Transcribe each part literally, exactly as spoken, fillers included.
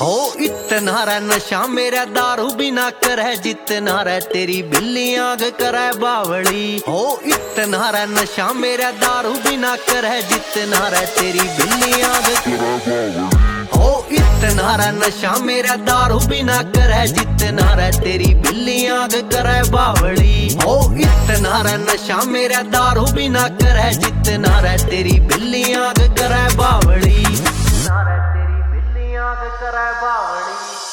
हो इतना रे नशा मेरा दारू बिना करे जितना रे तेरी बिल्ली आग करे बावली। हो इतना रे नशा मेरा दारू बिना करे जितना रे तेरी बिल्ली आग करे बावली। हो इतना रे नशा मेरा दारू बिना करे जितना रे तेरी बिल्ली आग करे बावली। हो इतना रे नशा मेरा दारू बिना करे जितना रे तेरी बिल्ली आग करे बावली। आग करे बावली।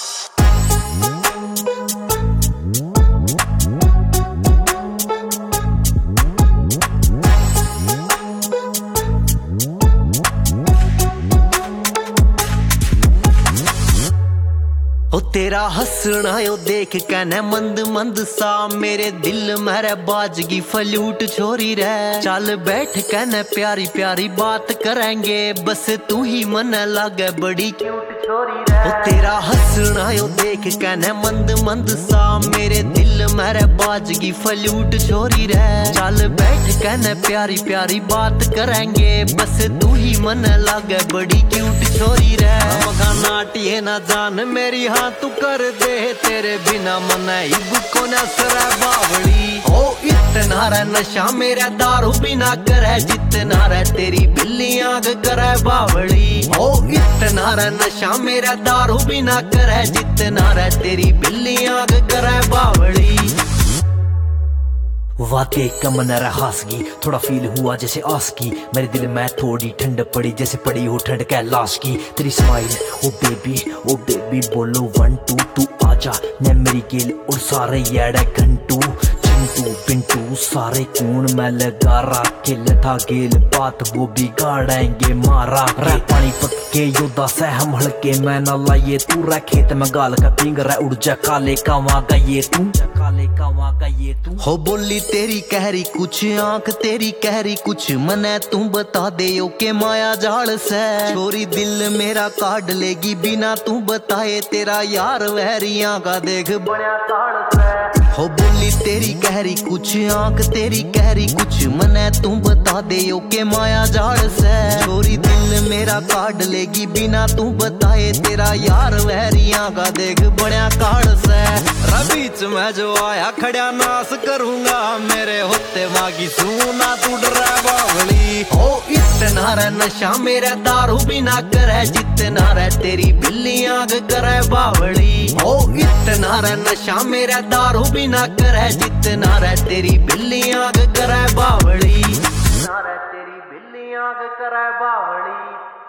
ओ तेरा हंसना यो देख कहने मंद मंद सा मेरे दिल मेरे बाजगी फ्लूट छोरी रे। चल बैठ कहने प्यारी प्यारी बात करेंगे बस तू ही मन लागे बड़ी क्यूट छोरी रे। ओ तेरा हंसना यो देख कहने मंद मंद सा मेरे दिल मेरे बाजगी फ्लूट छोरी रे। चल बैठ कहने प्यारी प्यारी बात करेंगे बस तू ही मन लागे बड़ी क्यूट छोरी रे। नाटिए ना जान मेरी हाँ तू कर दे तेरे बिना मन इब को न सरा बावली। ओ इतना रे नशा मेरा दारू बिना करे जितना रे तेरी बिल्ली आग करे बावली। ओ इतना रे नशा मेरा दारू बिना करे जितना रे तेरी बिल्ली आग करे बावली। वाकई कमन हासगी थोड़ा फील हुआ जैसे आस की मेरे दिल में थोड़ी ठंड पड़ी जैसे पड़ी हो ठंड कैलाश की। तेरी smile oh baby oh baby बोलो वन टू तू आजा ने मेरी गेल और सारे याडा घंटू चिंटू पिंटू सारे कौन मैं लगा राखे लथा गेल बात वो बिगाड़ेंगे मारा रे। पानी पक्के योदा से हम हड़के मैं न लाइए तू रे खेत में गाल का पिंग रे उड़ जा काले कावा गए तू काले कावा गए तू। हो बोली तेरी कहरी कुछ आंख तेरी कहरी कुछ मने तू बता दे ओ के माया जाल से छोरी दिल मेरा काट लेगी बिना तू बताए तेरा यार वहरिया का देख बड़ा ताड़ से। हो बोली तेरी कहरी कुछ आंख तेरी कहरी कुछ मने तू बता दे ओ के माया जाल से छोरी दिल मेरा काट लेगी बिना तू बताए तेरा यार वहरिया का देख बड़ा काड़ से। रबीच में जो आया खड़ा नाश करूंगा मेरे होते मागी सुना तू डरा बावली। हो इतना रे नशा मेरा दारू बिना करे जितना रे तेरी बिल्ली आग करे बावली। हो इतना रे नशा मेरा दारू बिना करे जितना रे तेरी बिल्ली आग करे बावली। तेरी बिल्ली आग करे बावली।